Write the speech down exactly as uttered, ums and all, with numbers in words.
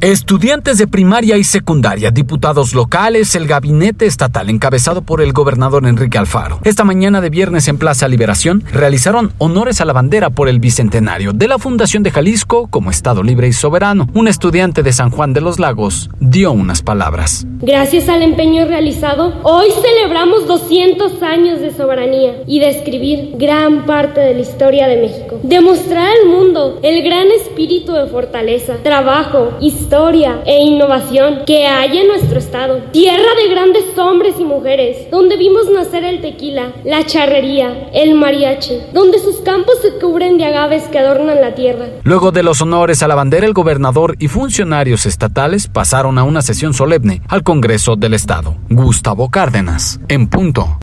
Estudiantes de primaria y secundaria, diputados locales, el gabinete estatal encabezado por el gobernador Enrique Alfaro. Esta mañana de viernes en Plaza Liberación realizaron honores a la bandera por el bicentenario de la Fundación de Jalisco como Estado Libre y Soberano. Un estudiante de San Juan de los Lagos dio unas palabras. Gracias al empeño realizado, hoy celebramos doscientos años de soberanía y de escribir gran parte de la historia de México. Demostrar al mundo el gran espíritu de fortaleza, trabajo, historia e innovación que hay en nuestro estado. Tierra de grandes hombres y mujeres, donde vimos nacer el tequila, la charrería, el mariachi, donde sus campos se cubren de agaves que adornan la tierra. Luego de los honores a la bandera, el gobernador y funcionarios estatales pasaron a una sesión solemne al Congreso del Estado. Gustavo Cárdenas, en punto.